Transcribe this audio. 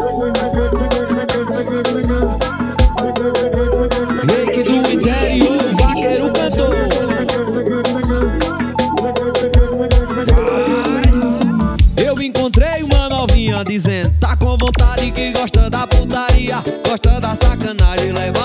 Reiki do interior, vaqueiro cantor. Eu encontrei uma novinha dizendo tá com vontade, que gosta da putaria, gosta da sacanagem, leva